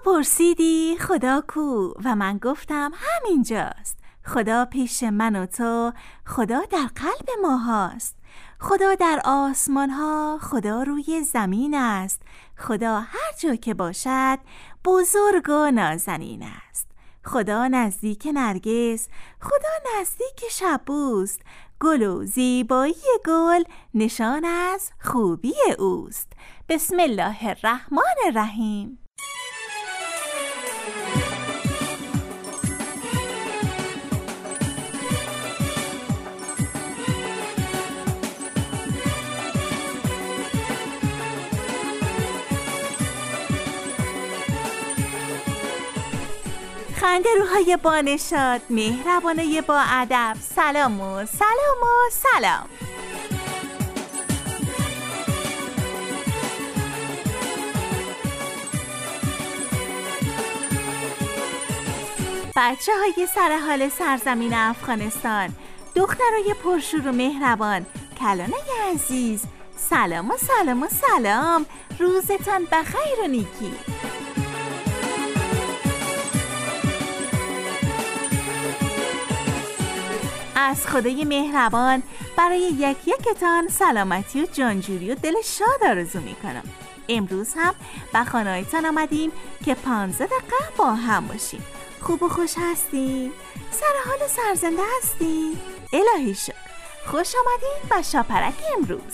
پرسیدی خدا کو و من گفتم همینجاست. خدا پیش من و تو، خدا در قلب ما هاست. خدا در آسمان ها، خدا روی زمین است. خدا هر جا که باشد بزرگ و نازنین است. خدا نزدیک نرگس، خدا نزدیک شبوست. گل و زیبایی گل نشان از خوبی اوست. بسم الله الرحمن الرحیم. خنده روهای بانشاد، مهربانه با ادب، سلام و سلام و سلام. بچه های سرحال سرزمین افغانستان، دخترای پرشور و مهربان، کلانه عزیز، سلام و سلام و سلام. روزتان بخیر و نیکی. از خدای مهربان برای یکتان سلامتی و جانجوری و دل شاد آرزو میکنم. امروز هم به خانه‌تان آمدیم که 15 دقیقه با هم باشیم. خوب و خوش هستین؟ سر حال سرزنده هستین؟ الهی شکر. خوش آمدین به شاپرک امروز.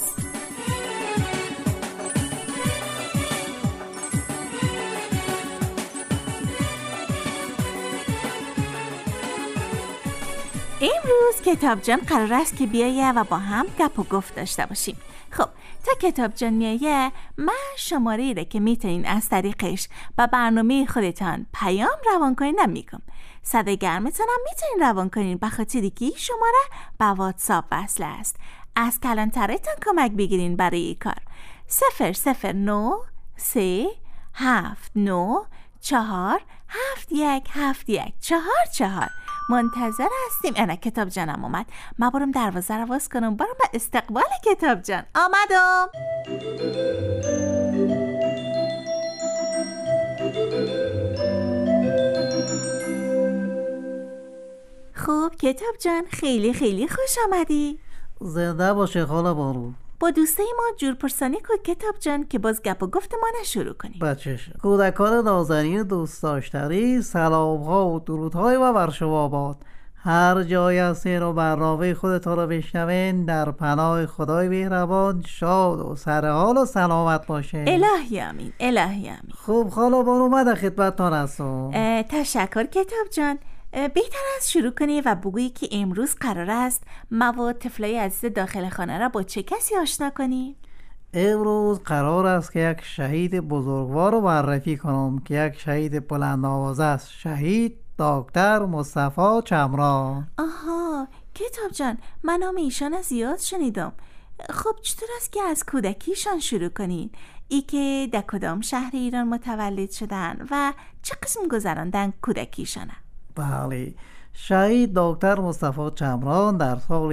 امروز کتاب جان قرار است که بیایه و با هم گپ و گفت داشته باشیم. خب تا کتاب جان میایه، من شماره را که میتونین از طریقش با برنامه خودتان پیام روان کنین نمیگم. صدای گرمتان هم میتونین روان کنین به خاطری که شماره با واتساپ وصل است. از کلانترتان کمک بگیرین برای این کار. 009 3 7 9 4 7 1 7 1 4 4. منتظر هستیم. انا کتاب جانم اومد. ما برم دروازه رو باز کنم، برم به استقبال کتاب جان. آمدم. خوب کتاب جان، خیلی خیلی خوش آمدی. زنده باشه خاله بارو. با دوستای ما جور پرسانی کن کتاب جان که باز گپ و گفت ما نشروع کنیم. بچه‌ش کودکان نازنین دوست داشتنی، سلام ها و درودهای و بر شما باد. هر جای هستین و برنامه خودتان رو بشنوین، در پناه خدای مهربان شاد و سرحال و سلامت باشین. الهی آمین، الهی آمین. خوب خاله بارو، من در خدمتتان هستم. تشکر کتاب جان. بهتر از شروع کنی و بگویی که امروز قرار است ما و طفلای عزیز داخل خانه را با چه کسی آشنا کنی؟ امروز قرار است که یک شهید بزرگوار رو معرفی کنم که یک شهید بلند آوازه است. شهید دکتر مصطفی چمران. آها کتاب جان، من نام ایشان زیاد شنیدم. خب چطور است که از کودکیشان شروع کنین؟ ای که در کدام شهر ایران متولد شدن و چه قسم گذراندن کودکیشانه؟ بله، شهید دکتر مصطفی چمران در سال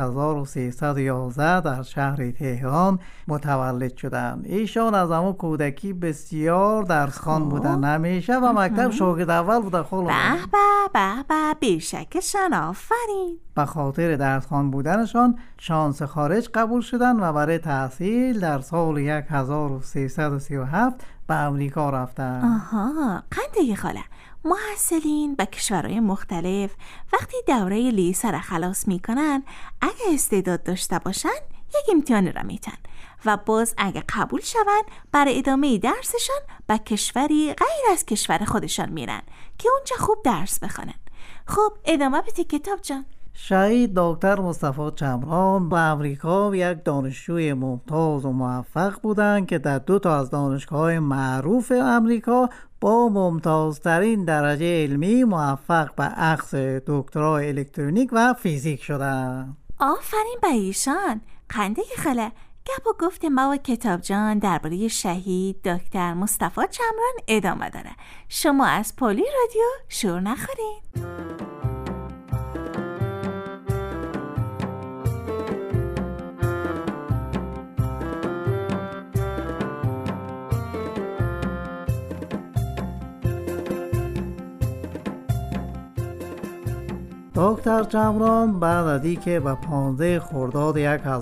1311 در شهر تهران متولد شدند. ایشان از همون کودکی بسیار درسخوان بودن همیشه و مکتب شاگرد اول بودن. به بیشکشان آفرین. به خاطر درسخوان بودنشان شانس خارج قبول شدن و برای تحصیل در سال 1337 به امریکا رفتن. آها قنده خاله، محصلین به کشورهای مختلف وقتی دوره لیسه را خلاص میکنن، اگه استعداد داشته باشن یک امتحان را میتن و باز اگه قبول شون برای ادامه درسشان به کشوری غیر از کشور خودشان میرن که اونجا خوب درس بخونن. خب ادامه بده کتاب جان. شهید دکتر مصطفی چمران به امریکا یک دانشجوی ممتاز و موفق بودند که در 2 تا از دانشگاه‌های معروف امریکا با ممتازترین درجه علمی موفق به اخذ دکترای الکترونیک و فیزیک شدند. آفرین به ایشان. قنده خاله، گپ و گفت ما و کتاب جان درباره شهید دکتر مصطفی چمران ادامه داره. شما از پولی رادیو شور نخورین. دکتر جمران بعد از اینکه به 15 خرداد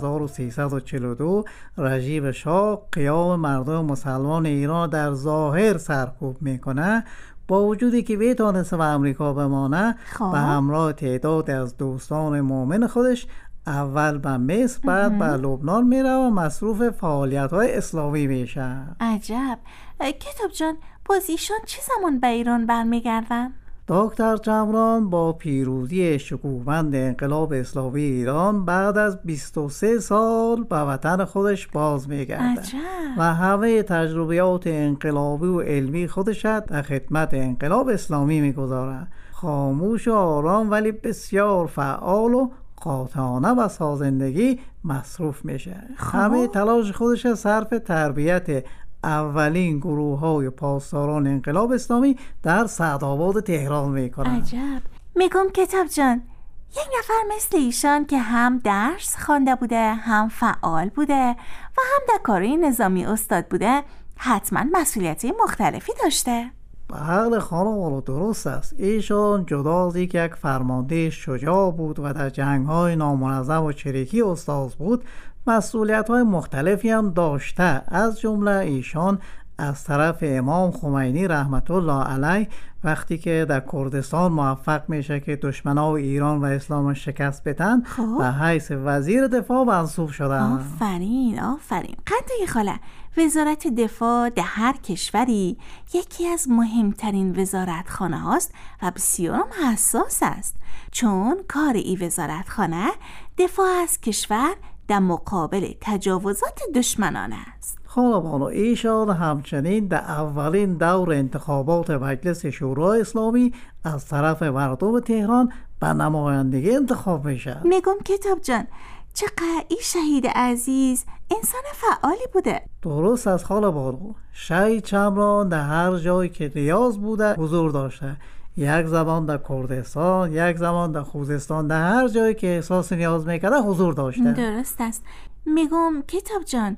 1342 رژیم شاه قیام مردم مسلمان ایران در ظاهر سرکوب میکنه، با وجودی که میتونست به امریکا بمانه به همراه تعداد از دوستان مؤمن خودش اول به مصر بعد به لبنان میره و مصروف فعالیت‌های اسلامی میشه. عجب. کتاب جان، باز ایشان چه زمان به ایران برمیگردن؟ دکتر جمران با پیروزی شکوهمند انقلاب اسلامی ایران بعد از 23 سال به وطن خودش باز میگرده و همه تجربیات انقلابی و علمی خودش در خدمت انقلاب اسلامی میگذاره. خاموش و آرام ولی بسیار فعال و قاطعانه به سازندگی مصروف میشه. همه تلاش خودش صرف تربیت اولین گروه‌های پاسداران انقلاب اسلامی در سعدآباد تهران میکنن. عجب. میگم کتاب جان، یک نفر مثل ایشان که هم درس خوانده بوده، هم فعال بوده و هم در کارهای نظامی استاد بوده، حتما مسئولیتی مختلفی داشته. بله خانم، درست است. ایشان جدا از اینکه یک فرمانده شجاع بود و در جنگ‌های نامنظم و چریکی استاد بود، مسئولیت‌های مختلفی هم داشته. از جمله ایشان از طرف امام خمینی رحمت الله علیه وقتی که در کردستان موفق میشه که دشمنان ایران و اسلام شکست بدن به حیث وزیر دفاع منصوب شدن. آفرین. قدری خاله، وزارت دفاع در هر کشوری یکی از مهمترین وزارتخانه هاست و بسیار حساس است، چون کار این وزارتخانه دفاع از کشور در مقابل تجاوزات دشمنان است. خانم ایشان همچنین در اولین دور انتخابات مجلس شورای اسلامی از طرف مردم تهران به نمایندگی انتخاب میشه. میگم کتاب جان، چقدر این شهید عزیز انسان فعالی بوده. درست از خانم. شهید چمران در هر جایی که نیاز بوده حضور داشته. یک زمان در کردستان، یک زمان در خوزستان، در هر جایی که احساس نیاز میکرده حضور داشته. درست است. میگم کتاب جان،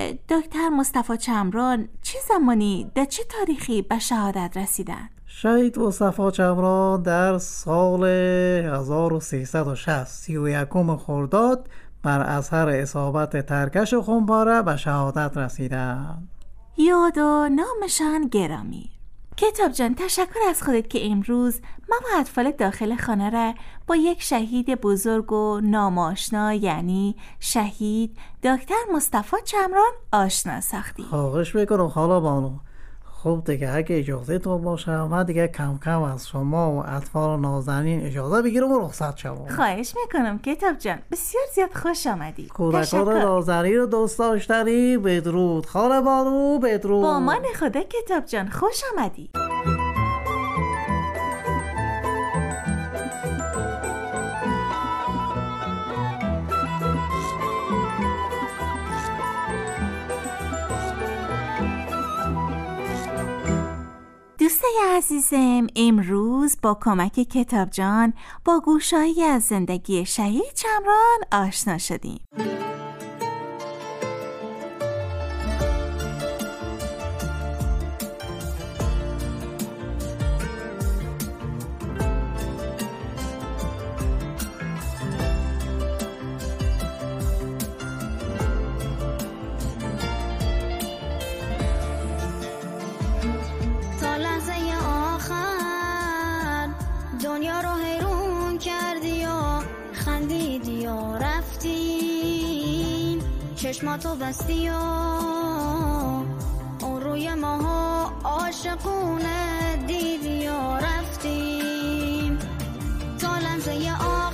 دکتر مصطفی چمران چه زمانی در چه تاریخی به شهادت رسیدن؟ شهید مصطفی چمران در سال 1360 31 خرداد بر اثر اصابت ترکش خونپاره به شهادت رسیدن. یاد و نامشان گرامی. کتاب جان، تشکر از خودت که امروز ما و اطفال داخل خانه را با یک شهید بزرگ و ناماشنا، یعنی شهید دکتر مصطفی چمران آشنا ساختی. خواهش میکنم خاله بانو. خب دیگه اگه اجازه تو باشه من دیگه کم کم از شما و اطفال نازنین اجازه بگیرم و رخصت شم. خواهش میکنم کتاب جان، بسیار زیاد خوش آمدی. کودکان نازنین رو دوست داشتنی. بدرود خاله بانو، بدرود. با من خدا کتاب جان، خوش آمدی. دوستای عزیزم، امروز با کمک کتاب جان با گوشه‌ای از زندگی شهید چمران آشنا شدیم. دنیا رو حیرون کردی و خندیدی و رفتی، چشماتو بستی و اون روی ماها عاشقونه دیدی و رفتی، تا لحظه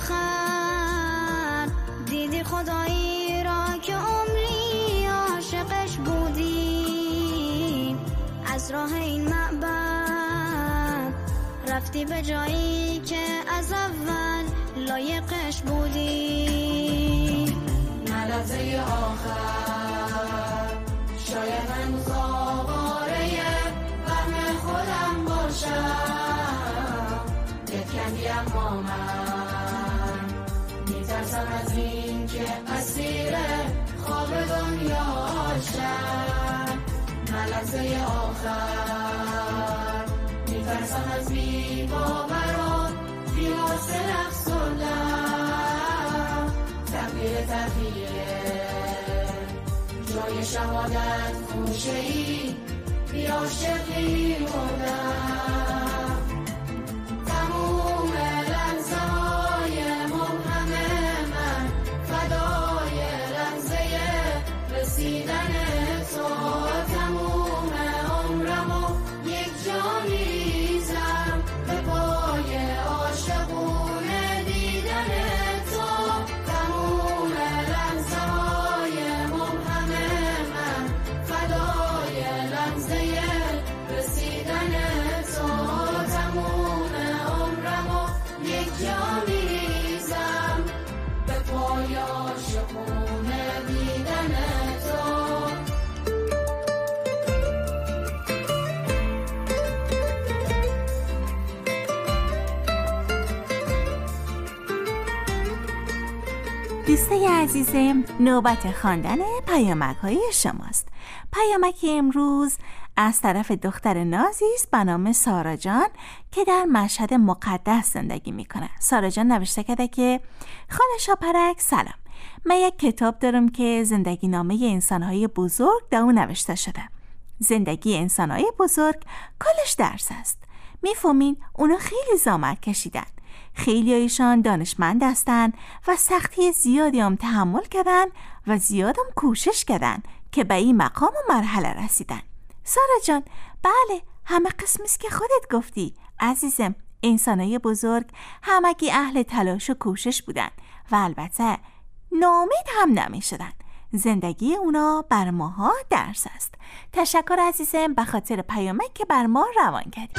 آخر دیدی خدایی را که عمری عاشقش بودی، از راه این معبد رفتی به جایی که از اول لایقش بودی. لحظه آخر شاید هنوز آواره وهم خودم باشم، یکمی اما من میترسم از این که اسیر خواب دنیاشم. لحظه آخر میترسم از بی باوران بی حاصل افسون تخیه جای شهادت خوشه‌ای بی عاشقی مردم تموم لحظه های مبهم من فدای لحظه رسیدن تو تموم عمرمو یک جا میریزم به پای عاشقونه دیدن تو تموم لحظه های مبهم من فدای لحظه رسیدن تو تموم عمرمو یک جا میریزم به پای عاشقونه دیدن تو. دوستای عزیزم، نوبت خواندن پیامک‌های شماست. پیامک امروز از طرف دختر نازی است به نام سارا جان که در مشهد مقدس زندگی میکنه. سارا جان نوشته کرده که خاله شاپرک سلام، من یک کتاب دارم که زندگی نامه انسان‌های بزرگ در اون نوشته شده. زندگی انسان‌های بزرگ کلش درس است. میفهمین اونا خیلی زحمت کشیدن، خیلی هایشان دانشمند هستن و سختی زیادی هم تحمل کردن و زیادم کوشش کردن که به این مقام و مرحله رسیدن. سارا جان، بله، همه قسمیست که خودت گفتی. عزیزم، انسانای بزرگ همگی اهل تلاش و کوشش بودن و البته ناامید هم نمی شدن. زندگی اونا بر ماها درس است. تشکر عزیزم به خاطر پیامک که بر ما روان کردی.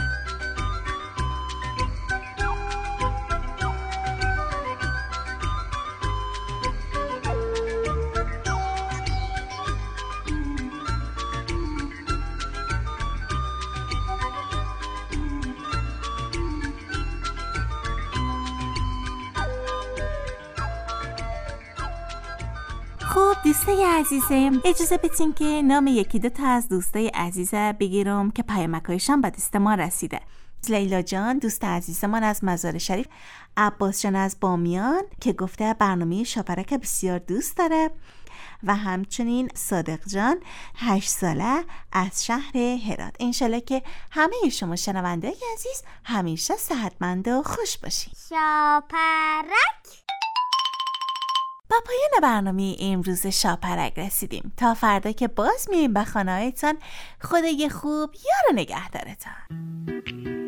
خب دوستای عزیزم، اجازه بدین که نام یکی دو تا از دوستای عزیز بگیرم که پیامک‌هایشان به دست ما رسیده. لیلا جان دوست عزیزمان از مزار شریف، عباس جان از بامیان که گفته برنامه شاپرک بسیار دوست داره و همچنین صادق جان 8 ساله از شهر هرات. انشالله که همه شما شنونده عزیز همیشه صحتمند و خوش باشید. شاپرک. با پایان برنامه امروز شاپرک رسیدیم. تا فردا که باز میریم به خانه‌هایتان. خدای خوب یار و نگهدارتان.